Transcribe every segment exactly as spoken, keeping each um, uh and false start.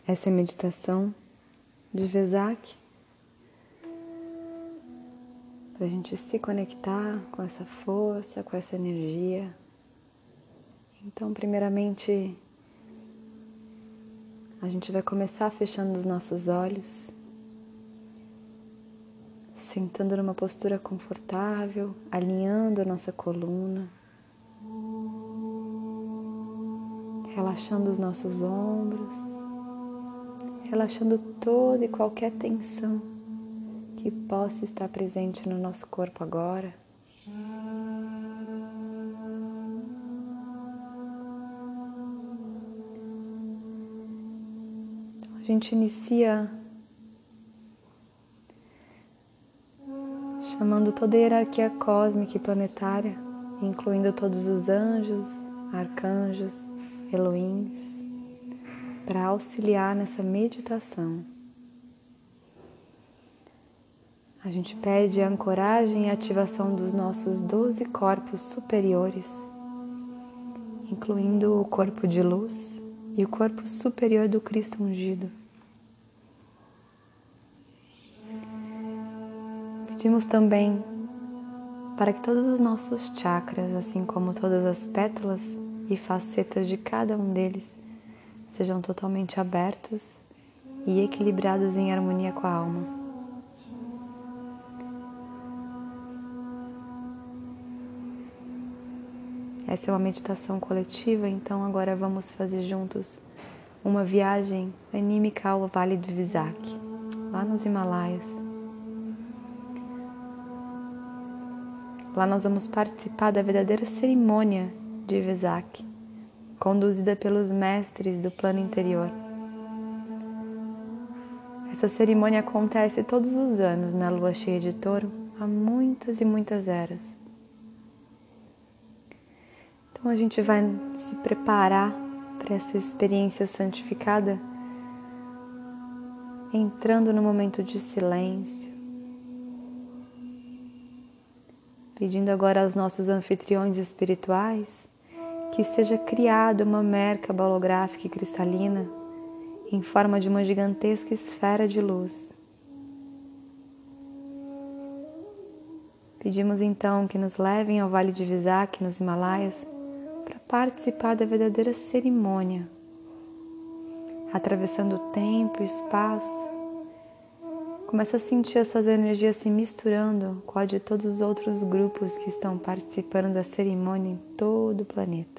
Essa é a meditação de Vesak, para a gente se conectar com essa força, com essa energia. Então, primeiramente, a gente vai começar fechando os nossos olhos, sentando numa postura confortável, alinhando a nossa coluna, relaxando os nossos ombros, relaxando toda e qualquer tensão que possa estar presente no nosso corpo agora. Então, a gente inicia chamando toda a hierarquia cósmica e planetária, incluindo todos os anjos, arcanjos, Elohims, para auxiliar nessa meditação. A gente pede a ancoragem e ativação dos nossos doze corpos superiores, incluindo o corpo de luz e o corpo superior do Cristo ungido. Pedimos também para que todos os nossos chakras, assim como todas as pétalas e facetas de cada um deles, sejam totalmente abertos e equilibrados em harmonia com a alma. Essa é uma meditação coletiva, então agora vamos fazer juntos uma viagem anímica ao Vale do Visak, lá nos Himalaias. Lá nós vamos participar da verdadeira cerimônia de Vesak, conduzida pelos mestres do plano interior. Essa cerimônia acontece todos os anos na lua cheia de Touro, há muitas e muitas eras. Então a gente vai se preparar para essa experiência santificada, entrando no momento de silêncio, pedindo agora aos nossos anfitriões espirituais que seja criada uma merca holográfica e cristalina em forma de uma gigantesca esfera de luz. Pedimos então que nos levem ao Vale de Visak, nos Himalaias, para participar da verdadeira cerimônia, atravessando o tempo e o espaço. Começa a sentir as suas energias se misturando com a de todos os outros grupos que estão participando da cerimônia em todo o planeta.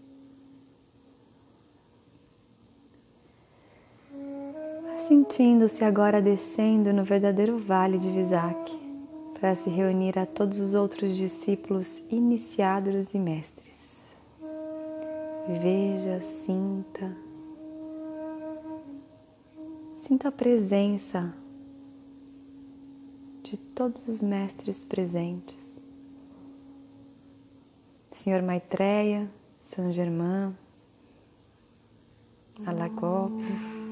Vai sentindo-se agora descendo no verdadeiro Vale de Visak, para se reunir a todos os outros discípulos iniciados e mestres. Veja, sinta, sinta a presença de todos os mestres presentes. Senhor Maitreya, São Germain, Alagope,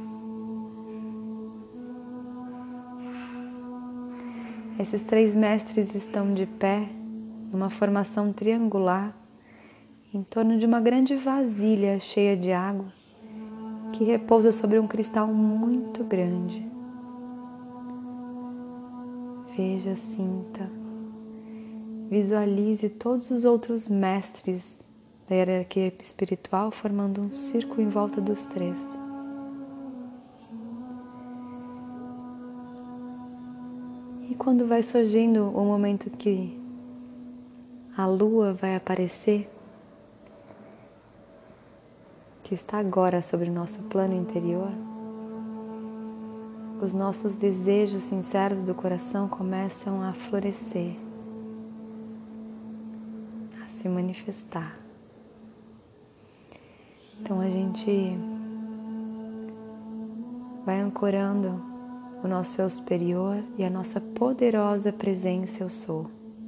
esses três mestres estão de pé numa formação triangular em torno de uma grande vasilha cheia de água que repousa sobre um cristal muito grande. Veja, sinta, visualize todos os outros mestres da hierarquia espiritual formando um círculo em volta dos três. E quando vai surgindo o momento que a lua vai aparecer, que está agora sobre o nosso plano interior, os nossos desejos sinceros do coração começam a florescer, a se manifestar. Então a gente vai ancorando o nosso eu superior e a nossa poderosa presença eu sou.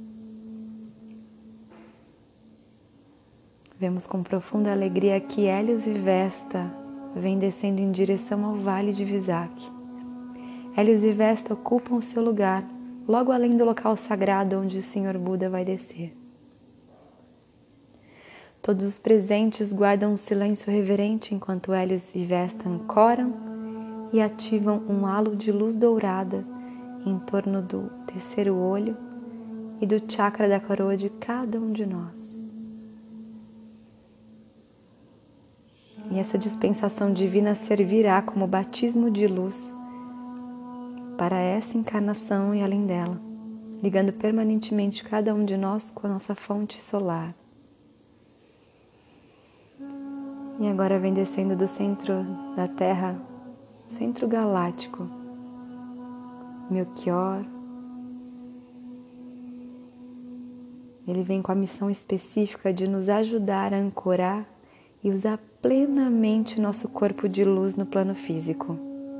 Vemos com profunda alegria que Hélios e Vesta vêm descendo em direção ao Vale de Visak. Hélios e Vesta ocupam o seu lugar, logo além do local sagrado onde o Senhor Buda vai descer. Todos os presentes guardam um silêncio reverente enquanto Hélios e Vesta ancoram e ativam um halo de luz dourada em torno do terceiro olho e do chakra da coroa de cada um de nós. E essa dispensação divina servirá como batismo de luz para essa encarnação e além dela, ligando permanentemente cada um de nós com a nossa fonte solar. E agora vem descendo do centro da Terra, centro galáctico, Melchior. Ele vem com a missão específica de nos ajudar a ancorar e usar plenamente nosso corpo de luz no plano físico.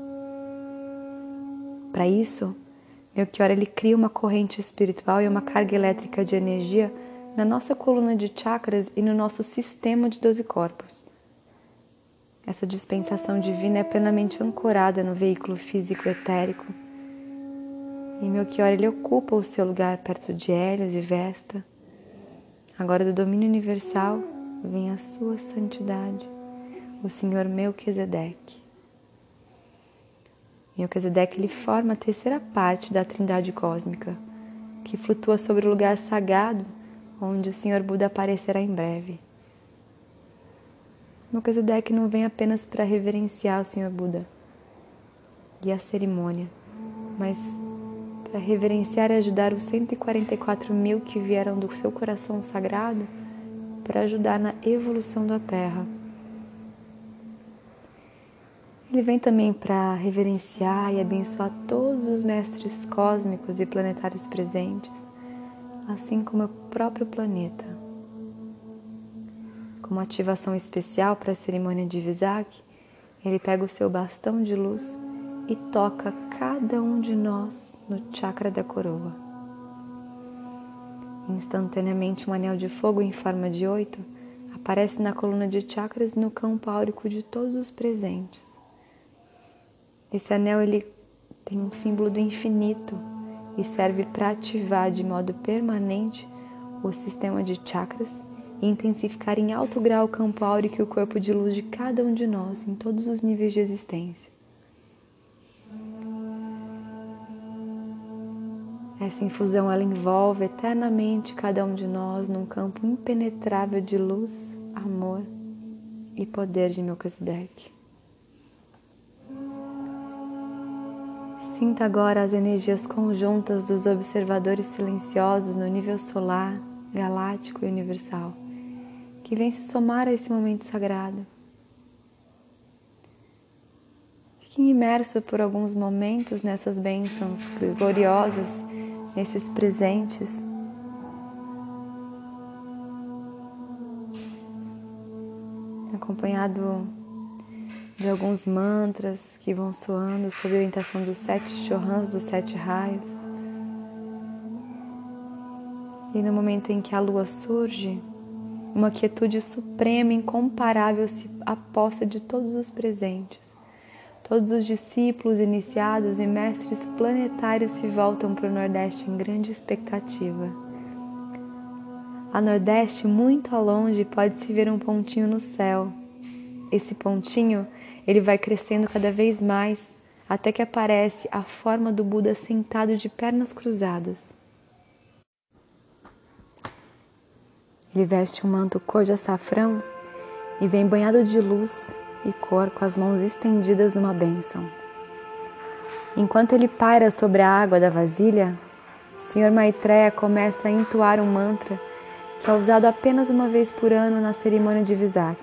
Para isso, Melchior ele cria uma corrente espiritual e uma carga elétrica de energia na nossa coluna de chakras e no nosso sistema de doze corpos. Essa dispensação divina é plenamente ancorada no veículo físico etérico. E Melchior ele ocupa o seu lugar perto de Hélios e Vesta. Agora do domínio universal vem a sua santidade, o Senhor Melquisedeque. Melquisedeque ele forma a terceira parte da Trindade cósmica, que flutua sobre o lugar sagrado onde o Senhor Buda aparecerá em breve. Melquisedeque não vem apenas para reverenciar o Senhor Buda e a cerimônia, mas para reverenciar e ajudar os cento e quarenta e quatro mil que vieram do seu coração sagrado para ajudar na evolução da Terra. Ele vem também para reverenciar e abençoar todos os mestres cósmicos e planetários presentes, assim como o próprio planeta. Como ativação especial para a cerimônia de Vizag, ele pega o seu bastão de luz e toca cada um de nós no chakra da coroa. Instantaneamente, um anel de fogo em forma de oito aparece na coluna de chakras e no campo áurico de todos os presentes. Esse anel ele tem um símbolo do infinito e serve para ativar de modo permanente o sistema de chakras e intensificar em alto grau o campo áurico e o corpo de luz de cada um de nós em todos os níveis de existência. Essa infusão ela envolve eternamente cada um de nós num campo impenetrável de luz, amor e poder de Melquisedeque. Sinta agora as energias conjuntas dos observadores silenciosos no nível solar, galáctico e universal, que vem se somar a esse momento sagrado. Fique imerso por alguns momentos nessas bênçãos gloriosas, nesses presentes. Acompanhado de alguns mantras que vão soando sob a orientação dos sete Chohans, dos sete raios. E no momento em que a lua surge, uma quietude suprema, incomparável, se aposta de todos os presentes. Todos os discípulos, iniciados e mestres planetários se voltam para o Nordeste em grande expectativa. A Nordeste, muito ao longe, pode-se ver um pontinho no céu. Esse pontinho, ele vai crescendo cada vez mais, até que aparece a forma do Buda sentado de pernas cruzadas. Ele veste um manto cor de açafrão e vem banhado de luz e cor com as mãos estendidas numa bênção. Enquanto ele paira sobre a água da vasilha, o senhor Maitreya começa a entoar um mantra que é usado apenas uma vez por ano na cerimônia de Vizag.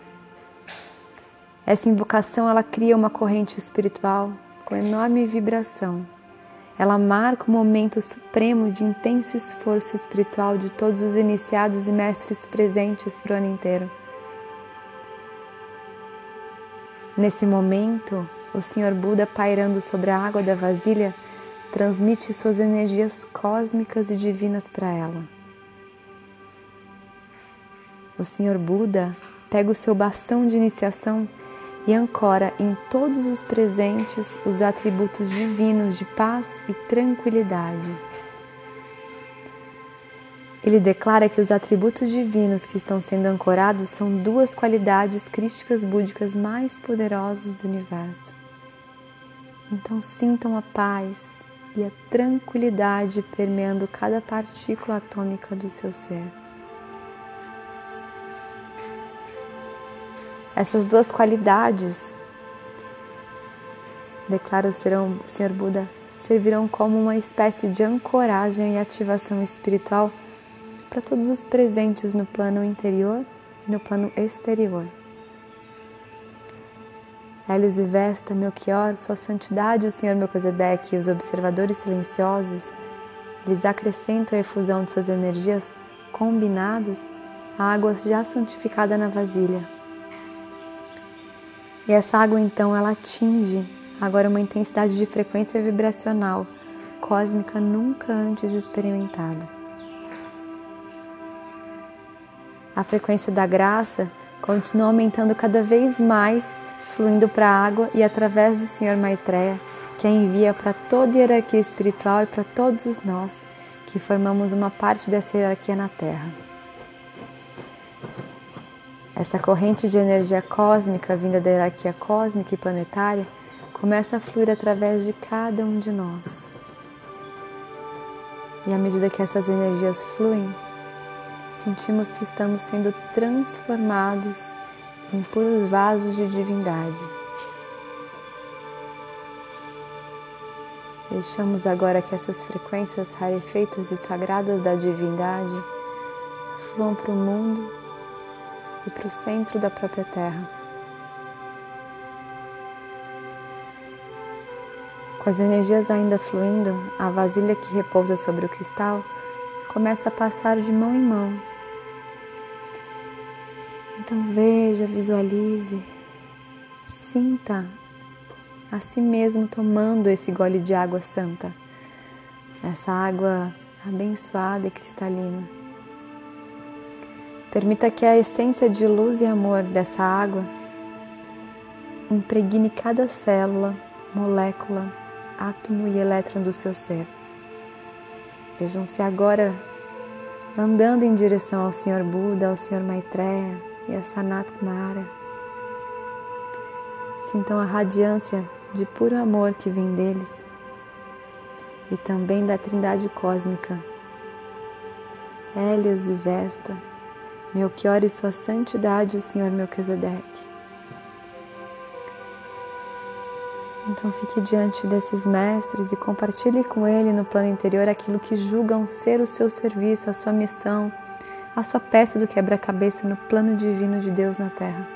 Essa invocação ela cria uma corrente espiritual com enorme vibração. Ela marca o momento supremo de intenso esforço espiritual de todos os iniciados e mestres presentes para o ano inteiro. Nesse momento, o senhor Buda, pairando sobre a água da vasilha, transmite suas energias cósmicas e divinas para ela. O senhor Buda pega o seu bastão de iniciação e ancora em todos os presentes os atributos divinos de paz e tranquilidade. Ele declara que os atributos divinos que estão sendo ancorados são duas qualidades crísticas búdicas mais poderosas do universo: Então sintam a paz e a tranquilidade permeando cada partícula atômica do seu ser. Essas duas qualidades, declara o Senhor Buda, servirão como uma espécie de ancoragem e ativação espiritual para todos os presentes no plano interior e no plano exterior. Hélios e Vesta, Melchior, Sua Santidade, o Senhor Melquisedeque e os observadores silenciosos, eles acrescentam a efusão de suas energias combinadas à água já santificada na vasilha. E essa água, então, ela atinge agora uma intensidade de frequência vibracional cósmica nunca antes experimentada. A frequência da graça continua aumentando cada vez mais, fluindo para a água e através do Senhor Maitreya, que a envia para toda a hierarquia espiritual e para todos nós que formamos uma parte dessa hierarquia na Terra. Essa corrente de energia cósmica vinda da hierarquia cósmica e planetária começa a fluir através de cada um de nós. E à medida que essas energias fluem, sentimos que estamos sendo transformados em puros vasos de divindade. Deixamos agora que essas frequências rarefeitas e sagradas da divindade fluam para o mundo e para o centro da própria Terra. Com as energias ainda fluindo, a vasilha que repousa sobre o cristal começa a passar de mão em mão. Então veja, visualize, sinta a si mesmo tomando esse gole de água santa, essa água abençoada e cristalina. Permita que a essência de luz e amor dessa água impregne cada célula, molécula, átomo e elétron do seu ser. Vejam-se agora andando em direção ao Senhor Buda, ao Senhor Maitreya e a Sanat Kumara. Sintam a radiância de puro amor que vem deles e também da Trindade Cósmica, Hélios e Vesta, Melchior e Sua Santidade, o Senhor Melquisedeque. Então fique diante desses mestres e compartilhe com ele no plano interior aquilo que julgam ser o seu serviço, a sua missão, a sua peça do quebra-cabeça no plano divino de Deus na Terra.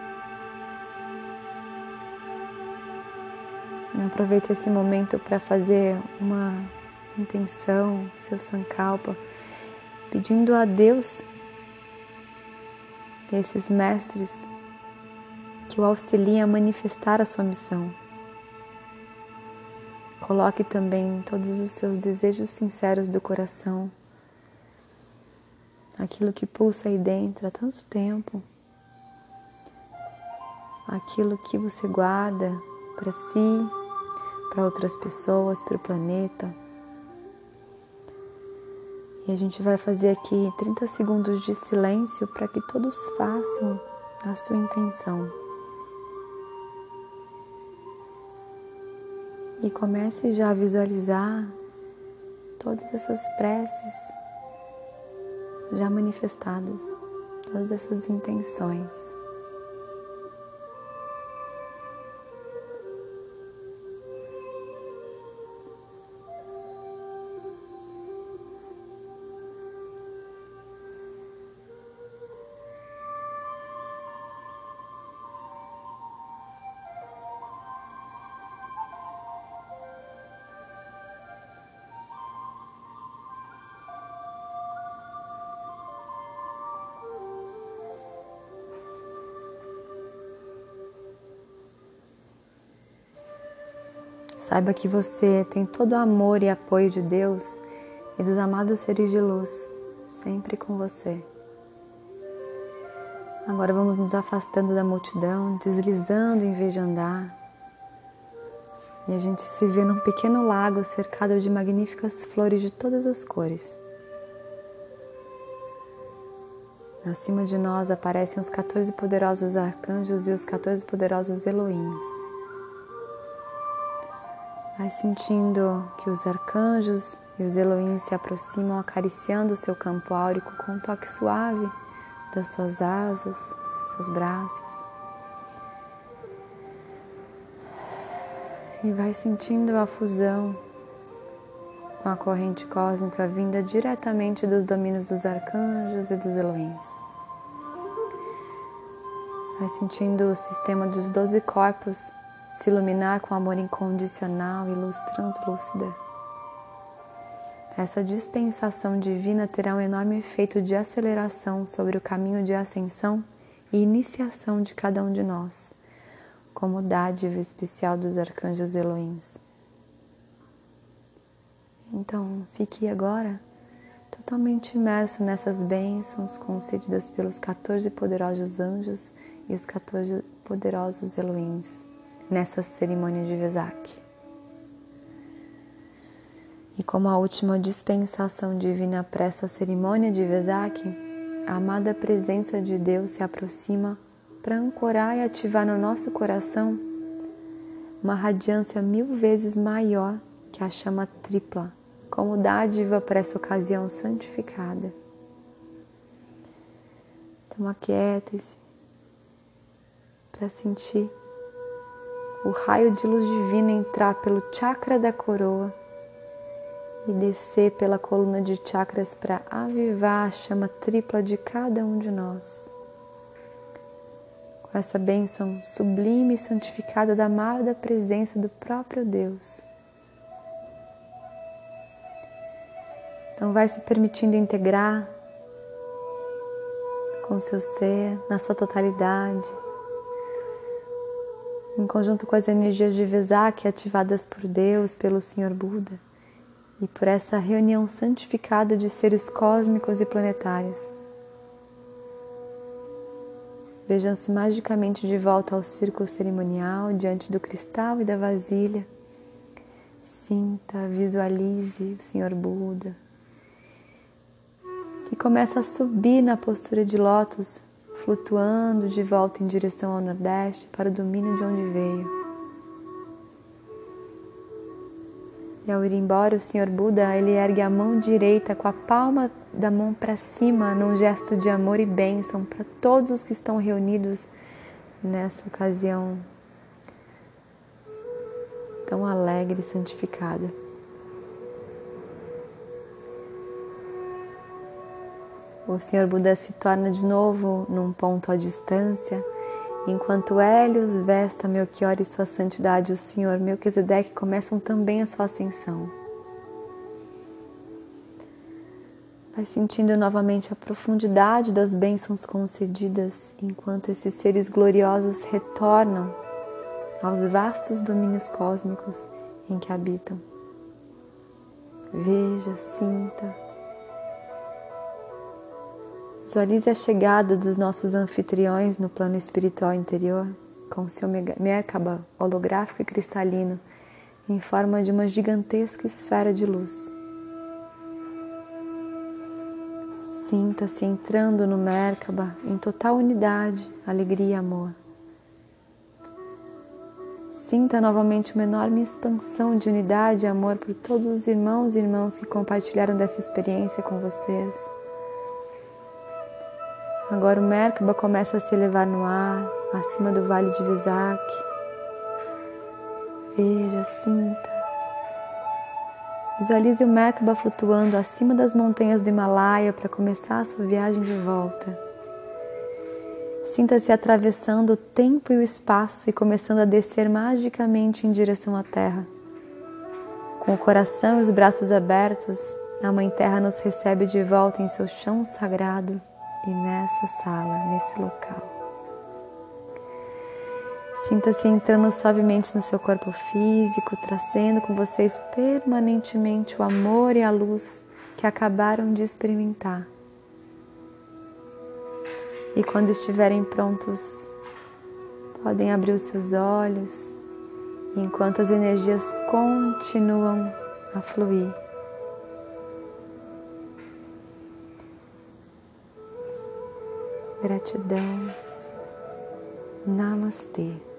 Aproveite esse momento para fazer uma intenção, seu sankalpa, pedindo a Deus, esses mestres, que o auxiliem a manifestar a sua missão. Coloque também todos os seus desejos sinceros do coração, aquilo que pulsa aí dentro há tanto tempo, aquilo que você guarda para si, para outras pessoas, para o planeta. E a gente vai fazer aqui trinta segundos de silêncio para que todos façam a sua intenção. E comece já a visualizar todas essas preces já manifestadas, todas essas intenções. Saiba que você tem todo o amor e apoio de Deus e dos amados seres de luz, sempre com você. Agora vamos nos afastando da multidão, deslizando em vez de andar. E a gente se vê num pequeno lago cercado de magníficas flores de todas as cores. Acima de nós aparecem os quatorze poderosos arcanjos e os quatorze poderosos Elohims. Vai sentindo que os arcanjos e os Elohim se aproximam, acariciando o seu campo áurico com um toque suave das suas asas, seus braços. E vai sentindo a fusão com a corrente cósmica vinda diretamente dos domínios dos arcanjos e dos Elohims. Vai sentindo o sistema dos doze corpos se iluminar com amor incondicional e luz translúcida. Essa dispensação divina terá um enorme efeito de aceleração sobre o caminho de ascensão e iniciação de cada um de nós, como dádiva especial dos arcanjos Elohims. Então, fique agora totalmente imerso nessas bênçãos concedidas pelos quatorze poderosos anjos e os quatorze poderosos Elohims nessa cerimônia de Vesak. E como a última dispensação divina para essa cerimônia de Vesak, a amada presença de Deus se aproxima para ancorar e ativar no nosso coração uma radiância mil vezes maior que a chama tripla, como dádiva para essa ocasião santificada. Então aquiete-se para sentir o raio de luz divina entrar pelo chakra da coroa e descer pela coluna de chakras para avivar a chama tripla de cada um de nós. Com essa bênção sublime e santificada da amada presença do próprio Deus. Então vai se permitindo integrar com o seu ser, na sua totalidade, em conjunto com as energias de Vesak ativadas por Deus, pelo Senhor Buda, e por essa reunião santificada de seres cósmicos e planetários. Vejam-se magicamente de volta ao círculo cerimonial, diante do cristal e da vasilha. Sinta, visualize o Senhor Buda, que começa a subir na postura de lótus, flutuando de volta em direção ao Nordeste, para o domínio de onde veio. E ao ir embora, o Senhor Buda, ele ergue a mão direita com a palma da mão para cima, num gesto de amor e bênção para todos os que estão reunidos nessa ocasião tão alegre e santificada. O Senhor Buda se torna de novo num ponto à distância, enquanto Hélios, Vesta, Melchior e sua santidade, o Senhor Melquisedeque, começam também a sua ascensão. Vai sentindo novamente a profundidade das bênçãos concedidas, enquanto esses seres gloriosos retornam aos vastos domínios cósmicos em que habitam. Veja, sinta. Visualize a chegada dos nossos anfitriões no plano espiritual interior, com seu Merkaba holográfico e cristalino, em forma de uma gigantesca esfera de luz. Sinta-se entrando no Merkaba em total unidade, alegria e amor. Sinta novamente uma enorme expansão de unidade e amor por todos os irmãos e irmãs que compartilharam dessa experiência com vocês. Agora o Merkaba começa a se elevar no ar, acima do vale de Vesak. Veja, sinta. Visualize o Merkaba flutuando acima das montanhas do Himalaia para começar a sua viagem de volta. Sinta-se atravessando o tempo e o espaço e começando a descer magicamente em direção à Terra. Com o coração e os braços abertos, a Mãe Terra nos recebe de volta em seu chão sagrado e nessa sala, nesse local. Sinta-se entrando suavemente no seu corpo físico, trazendo com vocês permanentemente o amor e a luz que acabaram de experimentar. E quando estiverem prontos, podem abrir os seus olhos, enquanto as energias continuam a fluir. Gratidão. Namastê.